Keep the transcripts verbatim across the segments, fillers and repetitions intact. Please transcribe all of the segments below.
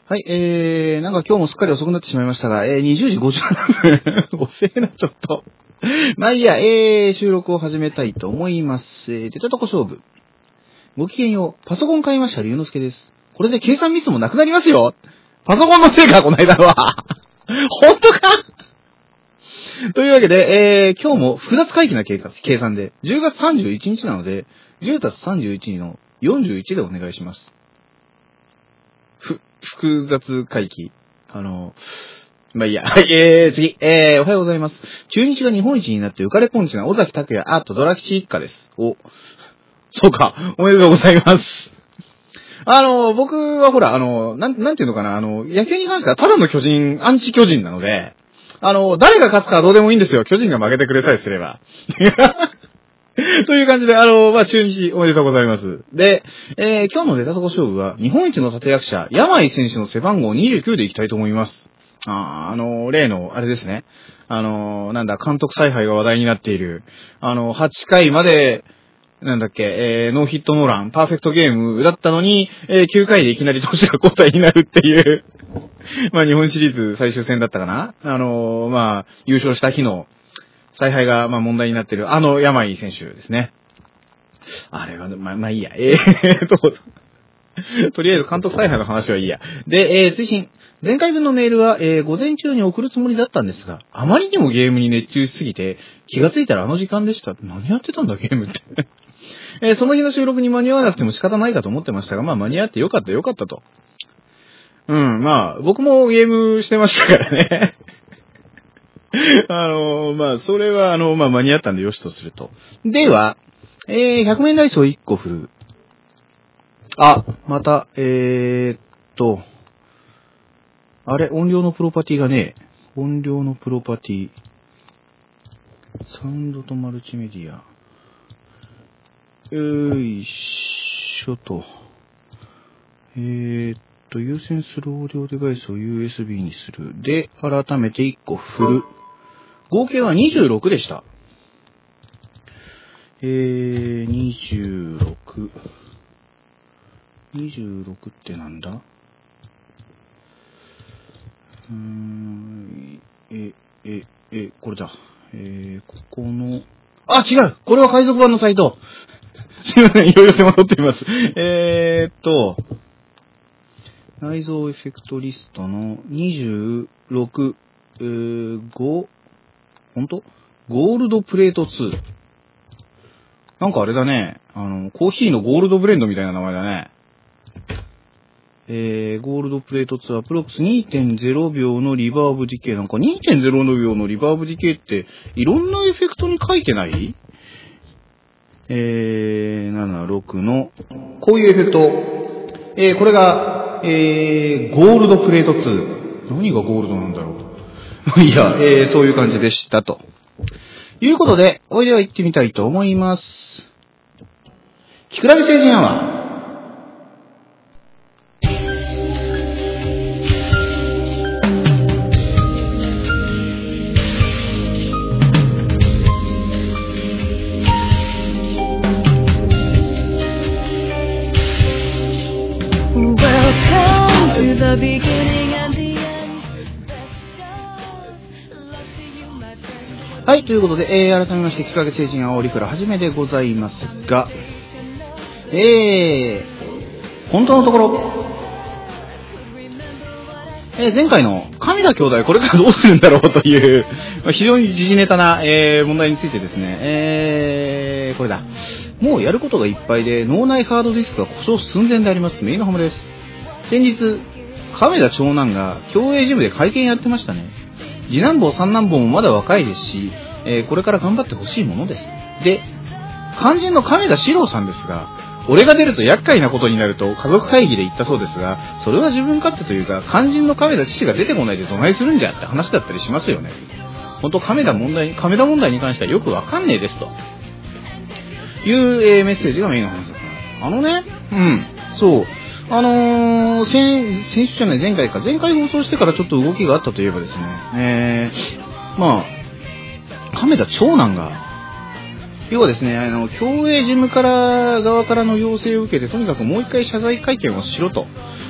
はい、えー、なんか今日もすっかり遅くなってしまいましたが、えー、にじゅうじごじゅうななふん。遅えな、ちょっと。まあいいや、えー、収録を始めたいと思います。えー、出たとこ勝負。ごきげんよう。パソコン買いました、龍之介です。これで計算ミスもなくなりますよ。パソコンのせいか、この間は。本当かというわけで、えー、今日も複雑回帰な計算で、じゅうがつさんじゅういちにちなので、じゅうたすさんじゅういちのよんじゅういちでお願いします。ふ、複雑回帰。あの、まあいいや。はい、えー、次。えー、おはようございます。中日が日本一になって浮かれポンチな尾崎拓也、あとドラ吉一家です。お、そうか。おめでとうございます。あの、僕はほら、あの、なん、なんていうのかな、あの、野球に関してはただの巨人、アンチ巨人なので、あの、誰が勝つかはどうでもいいんですよ。巨人が負けてくれさえすれば。という感じで、あの、まあ、中日おめでとうございます。で、えー、今日の出たとこ勝負は、日本一の立役者、山井選手の背番号にじゅうきゅうでいきたいと思います。あー、あの、例の、あれですね。あの、なんだ、監督采配が話題になっている、あの、はちかいまで、なんだっけ、えー、ノーヒットノーラン、パーフェクトゲームだったのに、えー、きゅうかいでいきなり投手が交代になるっていう、まあ、日本シリーズ最終戦だったかな。あの、まあ、優勝した日の、采配が、まあ、問題になっている、あの、山井選手ですね。あれは、まあ、まあ、いいや。えーと、とりあえず監督采配の話はいいや。で、えー、追伸。前回分のメールは、えー、午前中に送るつもりだったんですが、あまりにもゲームに熱中しすぎて、気がついたらあの時間でした。何やってたんだ、ゲームって。えー、その日の収録に間に合わなくても仕方ないかと思ってましたが、まあ、間に合ってよかったよかったと。うん、まあ、僕もゲームしてましたからね。あのー、まあ、それは、あの、まあ、間に合ったんでよしとすると。では、えー、ひゃくめんダイスをいっこ振る。あ、また、えーっと、あれ、音量のプロパティがね、音量のプロパティ、サウンドとマルチメディア。よいしょと。えーっと、優先するオーディオデバイスを ユーエスビー にする。で、改めていっこ振る。合計はにじゅうろくでした。えー、にじゅうろく。にじゅうろくってなんだ？うーん、え、え、え、これだ。えー、ここの、あ、違う！これは海賊版のサイト。すいません、いろいろ手間取っています。えーっと、内蔵エフェクトリストのにじゅうろく、えー、ご、ほんと？ゴールドプレートツー。なんかあれだね。あの、コーヒーのゴールドブレンドみたいな名前だね。えー、ゴールドプレートツーアプロックス にてんゼロびょうのリバーブディケイ。なんか にてんゼロびょうのリバーブディケイっていろんなエフェクトに書いてない？えー、なな、ろくの、こういうエフェクト。えー、これが、えー、ゴールドプレートツー。何がゴールドなんだろう。いや、えー、そういう感じでしたと。いうことで、おいでは行ってみたいと思います。キクラゲ星人アワー。はい、ということで、えー、改めまして、キクラゲ星人アオリからはじめでございますが、えー、本当のところ、えー、前回の神田兄弟これからどうするんだろうという、非常に時事ネタな、えー、問題についてですね、えー、これだ。もうやることがいっぱいで、脳内ハードディスクが故障寸前であります。メインのハムです。先日、亀田長男が競泳ジムで会見やってましたね。次男坊三男坊もまだ若いですし、えー、これから頑張ってほしいものです。で、肝心の亀田史郎さんですが、俺が出ると厄介なことになると家族会議で言ったそうですが、それは自分勝手というか、肝心の亀田父が出てこないでどないするんじゃって話だったりしますよね。ほんと亀田問題、亀田問題に関してはよくわかんねえですと。いう、えー、メッセージがメインの話だった。あのね、うん、そう。あのー、先、先週じゃない前回か、前回放送してからちょっと動きがあったといえばですね、えー、まあ、亀田長男が、要はですね、あの、競泳ジムから側からの要請を受けて、とにかくもう一回謝罪会見をしろと。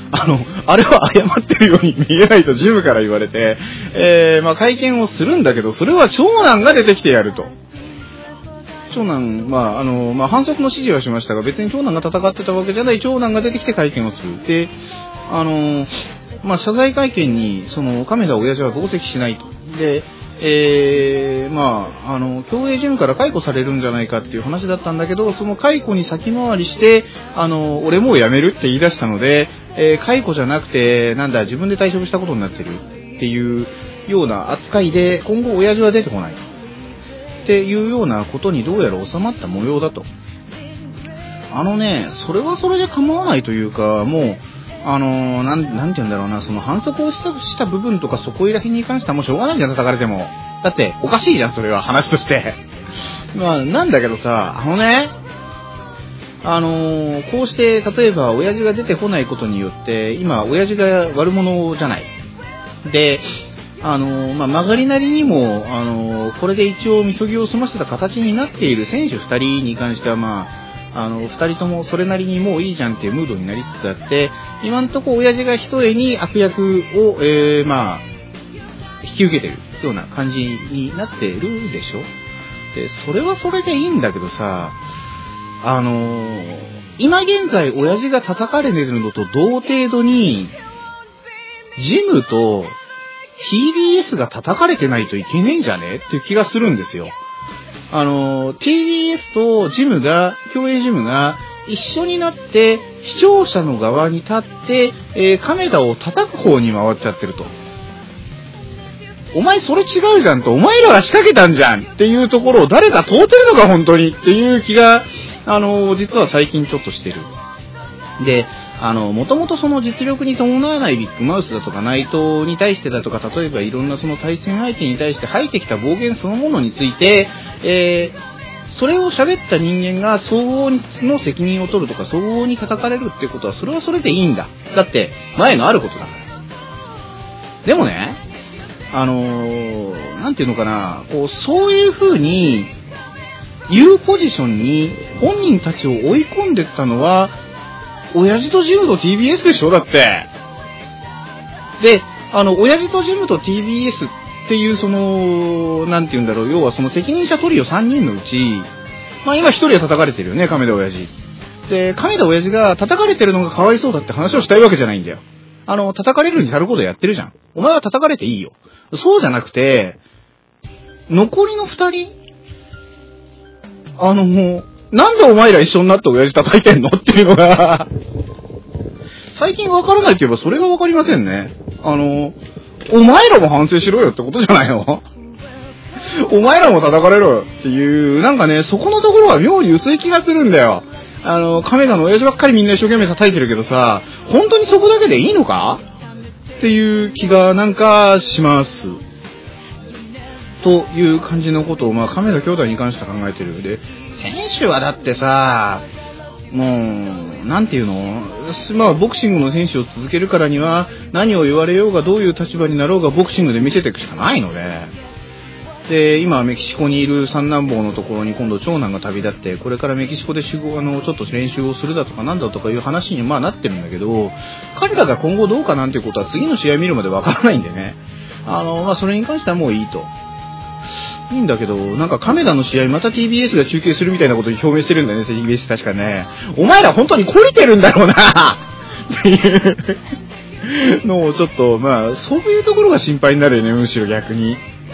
あの、あれは謝ってるように見えないとジムから言われて、えー、まあ会見をするんだけど、それは長男が出てきてやると。長男、まあ、あの、まあ反則の指示はしましたが、別に長男が戦ってたわけじゃない、長男が出てきて会見をする。で、あの、まあ謝罪会見に、その、亀田親父は同席しないと。で、えー、まあ、あの、競泳ジムから解雇されるんじゃないかっていう話だったんだけど、その解雇に先回りして、あの、俺もう辞めるって言い出したので、えー、解雇じゃなくて、なんだ、自分で退職したことになってるっていうような扱いで、今後親父は出てこない。っていうようなことにどうやら収まった模様だと。あのね、それはそれで構わないというか、もう、あのー、なん、なんて言うんだろうな、その反則をした、した部分とかそこいらへんに関してはもうしょうがないじゃん、叩かれても。だって、おかしいじゃん、それは、話として。まあ、なんだけどさ、あのね、あのー、こうして、例えば、親父が出てこないことによって、今、親父が悪者じゃない。で、あのー、まあ、曲がりなりにも、あのー、これで一応、みそぎを済ませた形になっている選手二人に関しては、まあ、あの、二人ともそれなりにもういいじゃんっていうムードになりつつあって、今んとこ親父が一重に悪役を、えー、まあ、引き受けてるような感じになってるでしょ。で、それはそれでいいんだけどさ、あのー、今現在親父が叩かれてるのと同程度に、ジムと ティービーエス が叩かれてないといけねえんじゃねっていう気がするんですよ。あの、ティービーエス とジムが、競泳ジムが一緒になって、視聴者の側に立って、えー、亀田を叩く方に回っちゃってると。お前それ違うじゃんと、お前らが仕掛けたんじゃんっていうところを誰か通ってるのか本当にっていう気が、あの、実は最近ちょっとしてる。で、あの、もともとその実力に伴わないビッグマウスだとか内藤に対してだとか、例えばいろんなその対戦相手に対して吐いてきた暴言そのものについて、えー、それを喋った人間が相応の責任を取るとか、相応に叩かれるっていうことは、それはそれでいいんだ。だって、前のあることだから。でもね、あのー、なんていうのかな、こう、そういう風に、言うポジションに本人たちを追い込んでったのは、親父とジムと ティービーエス でしょだって。で、あの、親父とジムと ティービーエス っていう、その、なんて言うんだろう、要はその責任者トリオさんにんのうち、まあ今一人は叩かれてるよね、亀田親父。で、亀田親父が叩かれてるのがかわいそうだって話をしたいわけじゃないんだよ。あの、叩かれるに足ることやってるじゃん。お前は叩かれていいよ。そうじゃなくて、残りの二人、あの、もう、なんでお前ら一緒になって親父叩いてんのっていうのが、最近わからないって言えばそれがわかりませんね。あの、お前らも反省しろよってことじゃないのお前らも叩かれろよっていう、なんかね、そこのところが妙に薄い気がするんだよ。あの、亀田の親父ばっかりみんな一生懸命叩いてるけどさ、本当にそこだけでいいのかっていう気がなんかします。という感じのことを、まあ、亀田兄弟に関しては考えてる。で、選手はだってさ、もう、なんていうの、まあ、ボクシングの選手を続けるからには、何を言われようがどういう立場になろうがボクシングで見せていくしかないので、で、今メキシコにいる三男坊のところに今度長男が旅立って、これからメキシコで集合、あの、ちょっと練習をするだとかなんだとかいう話にまあなってるんだけど、彼らが今後どうかなんていうことは次の試合見るまでわからないんでね、あの、まあ、それに関してはもういいと。いいんだけど、なんか亀田の試合また ティービーエス が中継するみたいなことに表明してるんだよね、ティービーエス 確かね。お前ら本当に懲りてるんだろうなっていうのをちょっと、まあ、そういうところが心配になるよね、むしろ逆に。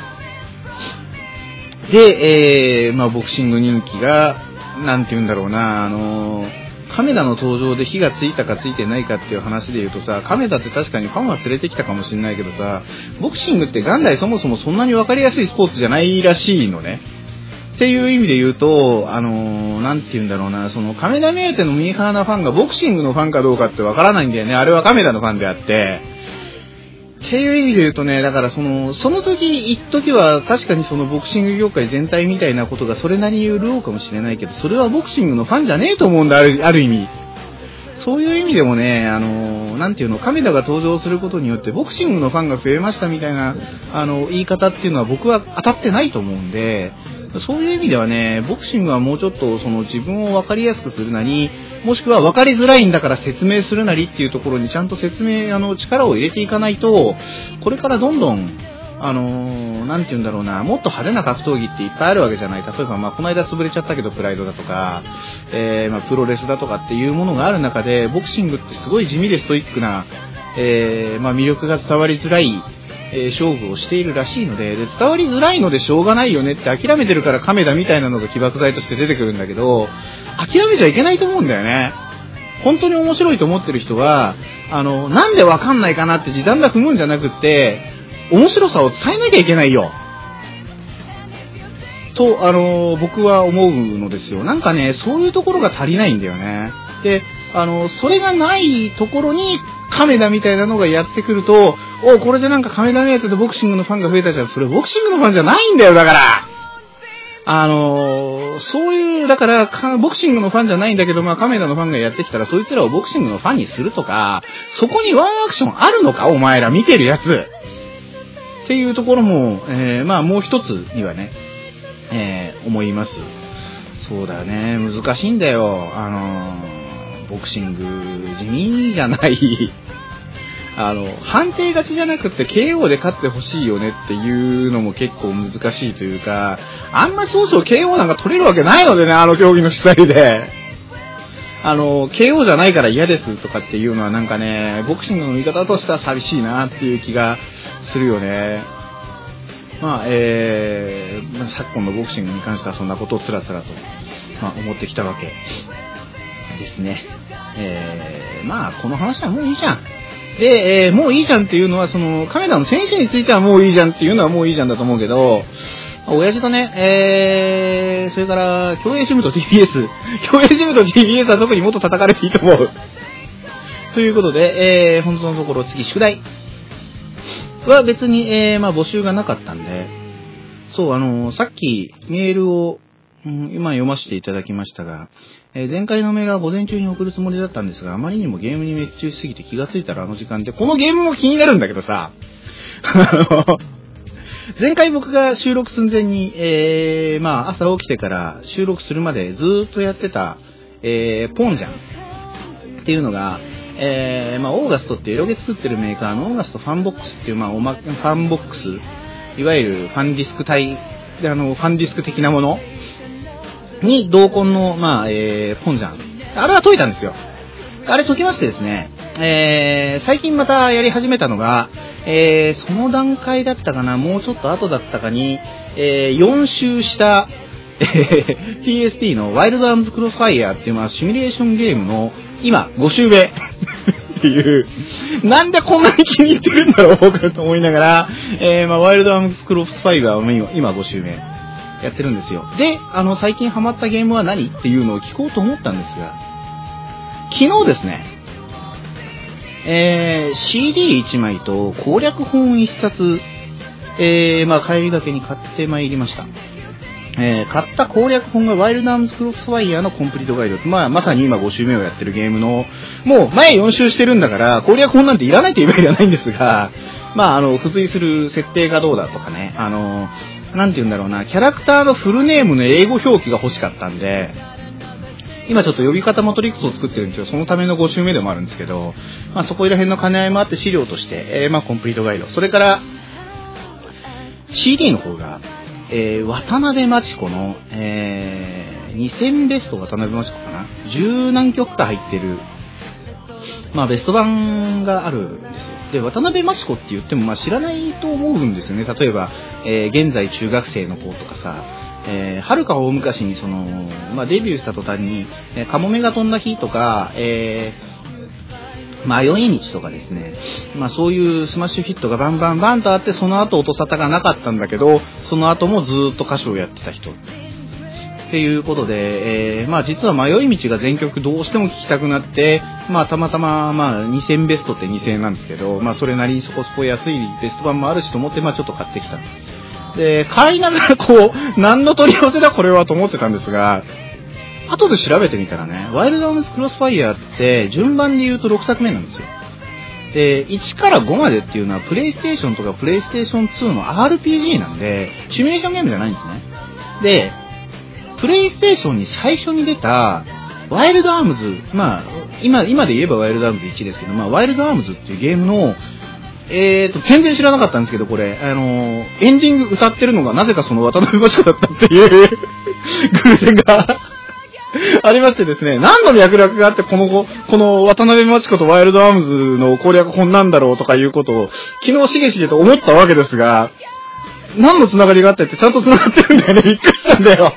で、えー、まあ、ボクシング人気が、なんて言うんだろうな、あのー、亀田の登場で火がついたかついてないかっていう話で言うとさ、亀田って確かにファンは連れてきたかもしれないけどさ、ボクシングって元来そもそもそんなに分かりやすいスポーツじゃないらしいのね。っていう意味で言うと、あのー、なんて言うんだろうな、その亀田目当てのミーハーなファンがボクシングのファンかどうかって分からないんだよね。あれは亀田のファンであって。っていう意味で言うとね、だからその、その時、一時は確かにそのボクシング業界全体みたいなことがそれなりに潤うかもしれないけど、それはボクシングのファンじゃねえと思うんだ、ある、ある意味。そういう意味でもね、あの、なんていうの、亀田が登場することによってボクシングのファンが増えましたみたいな、あの、言い方っていうのは僕は当たってないと思うんで、 そういう意味ではね、ボクシングはもうちょっとその自分を分かりやすくするなり、もしくは分かりづらいんだから説明するなりっていうところにちゃんと説明、あの、力を入れていかないと、これからどんどん、あのー、なんて言うんだろうな、もっと派手な格闘技っていっぱいあるわけじゃない。例えば、まあ、この間潰れちゃったけど、プライドだとか、えー、まあ、プロレスだとかっていうものがある中で、ボクシングってすごい地味でストイックな、えー、まあ、魅力が伝わりづらい、えー、勝負をしているらしいので、で、伝わりづらいのでしょうがないよねって諦めてるから亀田みたいなのが起爆剤として出てくるんだけど、諦めちゃいけないと思うんだよね。本当に面白いと思ってる人は、あの、なんでわかんないかなって時短だ踏むんじゃなくって、面白さを伝えなきゃいけないよ。と、あの、僕は思うのですよ。なんかね、そういうところが足りないんだよね。で、あの、それがないところに、亀田みたいなのがやってくると、お、これでなんか亀田目当てでボクシングのファンが増えたじゃん。それボクシングのファンじゃないんだよ、だから。あの、そういう、だから、ボクシングのファンじゃないんだけど、まあ、亀田のファンがやってきたら、そいつらをボクシングのファンにするとか、そこにワンアクションあるのか、お前ら見てるやつ。っていうところも、えー、まあ、もう一つにはね、えー、思います。そうだよね、難しいんだよ。あの、ボクシング、地味じゃない。あの、判定勝ちじゃなくて ケーオー で勝ってほしいよねっていうのも結構難しいというか、あんまそうそう ケーオー なんか取れるわけないのでね、あの競技の主催で。あの、ケーオー じゃないから嫌ですとかっていうのはなんかね、ボクシングの見方としては寂しいなっていう気がするよね。まあ、えー、昨今のボクシングに関してはそんなことをつらつらと、まあ、思ってきたわけですね。えー、まあ、この話はもういいじゃん。で、えー、もういいじゃんっていうのは、その、亀田の選手についてはもういいじゃんっていうのはもういいじゃんだと思うけど、親父とね、えー、それから、競泳ジムと ティービーエス、競泳ジムと ティービーエス は特にもっと叩かれていいと思う。ということで、えー、本当のところ次、宿題は別に、えー、まあ募集がなかったんで、そう、あのー、さっきメールを、うん、今読ませていただきましたが、えー、前回のメールは午前中に送るつもりだったんですが、あまりにもゲームに熱中しすぎて気がついたらあの時間で、このゲームも気になるんだけどさ、前回僕が収録寸前に、えー、まあ朝起きてから収録するまでずーっとやってた、えー、ポンジャンっていうのが、えー、まあオーガストっていうエロゲ作ってるメーカーのオーガストファンボックスっていう、まあおま、ファンボックス、いわゆるファンディスク体、あの、ファンディスク的なものに同梱の、まあ、えー、ポンジャン。あれは解いたんですよ。あれ解きましてですね、えー、最近またやり始めたのが、えー、その段階だったかな、もうちょっと後だったかに、えー、よん周した、えー、ピーエスピー のワイルドアームズクロスファイヤーっていう、まあ、シミュレーションゲームの、今、ご周目っていう、なんでこんなに気に入ってるんだろう、僕と思いながら、えー、まあ、ワイルドアームズクロスファイヤーを今ご周目やってるんですよ。で、あの、最近ハマったゲームは何っていうのを聞こうと思ったんですが、昨日ですね、えー、シーディーいち 枚と攻略本いっさつ、えー、まあ、帰りがけに買ってまいりました。えー、買った攻略本がワイルドアームズクロスファイヤーのコンプリートガイド。まあ、まさに今ご周目をやってるゲームの、もう前よん周してるんだから、攻略本なんていらないというわけではないんですが、まあ、あの、付随する設定がどうだとかね、あの、なんて言うんだろうな、キャラクターのフルネームの英語表記が欲しかったんで、今ちょっと呼び方マトリックスを作ってるんですよ。そのためのご周目でもあるんですけど、まあそこら辺の兼ね合いもあって資料として、えー、まあコンプリートガイド。それから、シーディー の方が、えー、渡辺真知子の、えー、にせんベスト渡辺真知子かな。十何曲か入ってる、まあベスト版があるんですよ。で、渡辺真知子って言っても、まあ知らないと思うんですよね。例えば、えー、現在中学生の子とかさ、えー、はるか大昔にその、まあ、デビューした途端に、えー、カモメが飛んだ日とか、えー、迷い道とかですね、まあそういうスマッシュヒットがバンバンバンとあって、その後音沙汰がなかったんだけど、その後もずーっと歌手をやってた人。っていうことで、えー、まあ実は迷い道が全曲どうしても聴きたくなって、まあたまたま、まあにせんベストってにせんえんなんですけど、まあそれなりにそこそこ安いベスト版もあるしと思って、まあちょっと買ってきた。で、買いながらこう、何の取り寄せだこれはと思ってたんですが、後で調べてみたらね、ワイルドアームズクロスファイヤーって順番で言うとろくさくめなんですよ。で、いちからごまでっていうのはプレイステーションとかプレイステーションツーの アールピージー なんで、シミュレーションゲームじゃないんですね。 で、プレイステーションに最初に出た、ワイルドアームズ、まあ、今、今で言えばワイルドアームズいちですけど、まあ、ワイルドアームズっていうゲームの、えーと、全然知らなかったんですけど、これ、あのー、エンディング歌ってるのがなぜかその渡辺真知子だったっていう偶然がありましてですね、何の脈絡があって、この、この渡辺真知子とワイルドアームズの攻略こんなんだろうとかいうことを、昨日しげしげと思ったわけですが、何のつながりがあってってちゃんとつながってるんだよね。びっくりしたんだよ。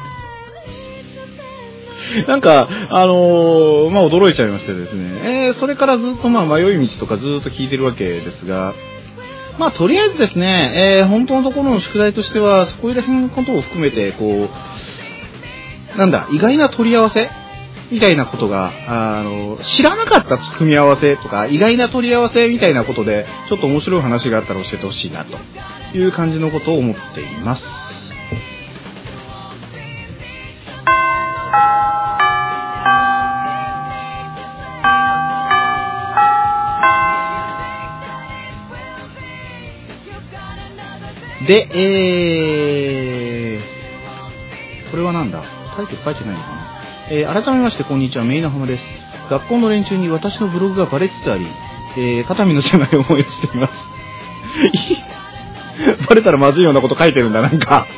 なんか、あのー、まあ、驚いちゃいましてですね。えー、それからずっとまあ、迷い道とかずっと聞いてるわけですが、まあ、とりあえずですね、えー、本当のところの宿題としては、そこら辺のことを含めて、こう、なんだ、意外な取り合わせみたいなことが、あの、知らなかった組み合わせとか、意外な取り合わせみたいなことで、ちょっと面白い話があったら教えてほしいな、という感じのことを思っています。で、えー、これはなんだ？タイトル書いてないのかな？えー、改めましてこんにちは、メイナハマです。学校の連中に私のブログがバレつつあり、えー、肩身の狭い思いをしています。バレたらまずいようなこと書いてるんだ、なんか。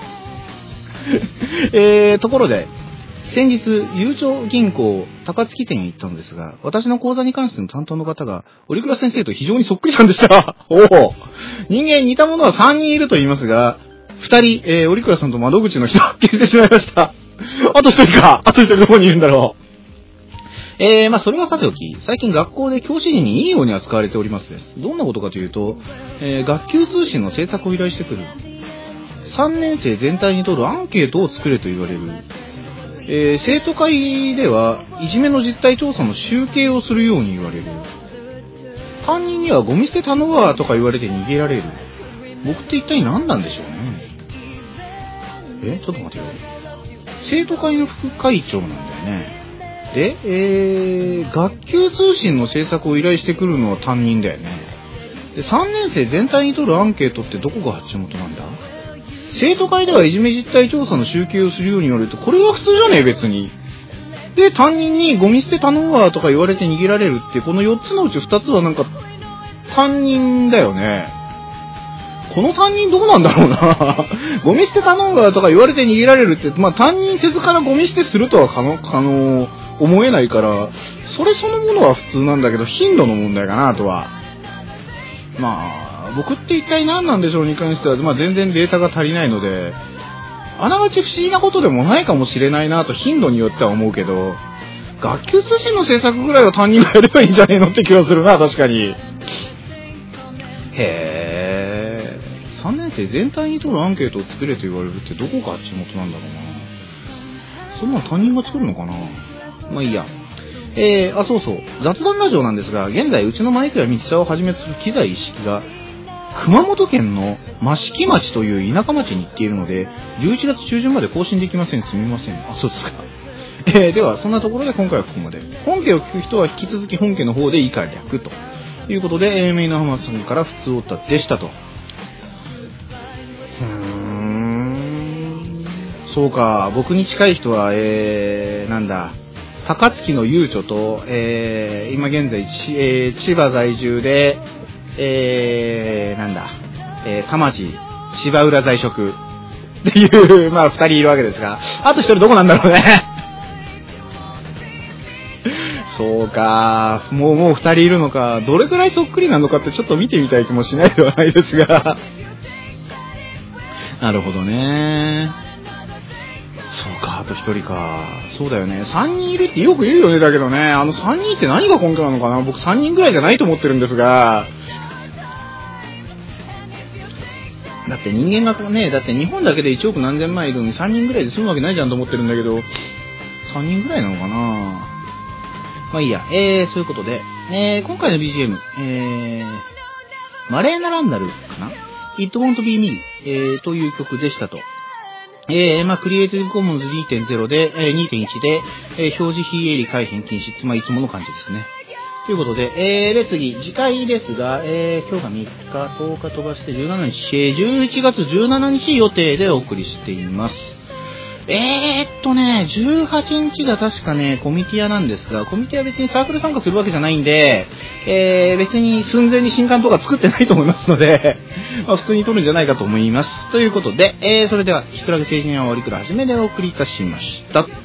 えー、ところで、先日、ゆうちょ銀行高槻店へ行ったのですが、私の講座に関しての担当の方が、折倉先生と非常にそっくりさんでした。おお。人間似た者はさんにんいると言いますが、ふたり、えー、折倉さんと窓口の人を発見してしまいました。あとひとりか。あとひとりどこにいるんだろう。えー、まあそれはさておき、最近学校で教師陣にいいように扱われておりますです。どんなことかというと、えー、学級通信の制作を依頼してくる。さんねん生全体に取るアンケートを作れと言われる。えー、生徒会ではいじめの実態調査の集計をするように言われる。担任にはゴミ捨て頼むわとか言われて逃げられる。僕って一体何なんでしょうね。え、ちょっと待てよ。生徒会の副会長なんだよね。で、えー、学級通信の制作を依頼してくるのは担任だよね。で、さんねん生全体に取るアンケートってどこが発元なんだ？生徒会ではいじめ実態調査の集計をするように言われると、これは普通じゃねえ、別に。で、担任にゴミ捨て頼むわとか言われて逃げられるって、このよっつのうちふたつはなんか、担任だよね。この担任どうなんだろうな。ゴミ捨て頼むわとか言われて逃げられるって、まあ担任せずからゴミ捨てするとは可能、可能、思えないから、それそのものは普通なんだけど、頻度の問題かなとは。まあ、僕って一体何なんでしょうに関しては、まあ全然データが足りないので、あながち不思議なことでもないかもしれないなと頻度によっては思うけど、学級通信の制作ぐらいは担任がやればいいんじゃねえのって気がするな、確かに。へー。さんねん生全体に取るアンケートを作れと言われるってどこが地元なんだろうな。そんなの担任が作るのかな。まあいいや。えー、あ、そうそう。雑談ラジオなんですが、現在うちのマイクやミキサーをはじめとする機材一式が、熊本県の益城町という田舎町に行っているので、じゅういちがつ中旬まで更新できません。すみません。あ、そうですか。えー、では、そんなところで今回はここまで。本家を聞く人は引き続き本家の方で以下略ということで、えー、メイナハマさんから普通オタでしたと。うーん。そうか、僕に近い人は、えー、なんだ、高槻のゆうちょと、えー、今現在、ちえー、千葉在住で、えー、なんだ、えー、田町、芝浦在職っていう、まあ二人いるわけですが、あと一人どこなんだろうね。そうか、もうもう二人いるのか、どれくらいそっくりなのかってちょっと見てみたい気もしないではないですが。なるほどね。そうか、あと一人か。そうだよね。三人いるってよく言うよね、だけどね。あの三人って何が根拠なのかな。僕三人ぐらいじゃないと思ってるんですが。だって人間がね、だって日本だけでいちおく何千万いるのにさんにんぐらいで済むわけないじゃんと思ってるんだけど、さんにんぐらいなのかな。まあいいや。えー、そういうことで、えー、今回の ビージーエム、えー、マレーナ・ランダルかな ?It Won't Be Me、えー、という曲でしたと。えー、まあ、クリエイティブコモンズ にてんゼロ で、えー、にてんいち で、えー、表示非営利改変禁止って、まあ、いつもの感じですね。ということで、えー、で、次、次回ですが、えー、今日がみっか、とおか飛ばしてじゅうしちにち、えー、じゅういちがつじゅうしちにち予定でお送りしています。 えーっとね、じゅうはちにちが確かね、コミティアなんですが、コミティアは別にサークル参加するわけじゃないんで、えー、別に寸前に新刊とか作ってないと思いますので、まあ、普通に撮るんじゃないかと思います。ということで、えー、それでは、ひくらげ成人は終わりから始めでお送りいたしました。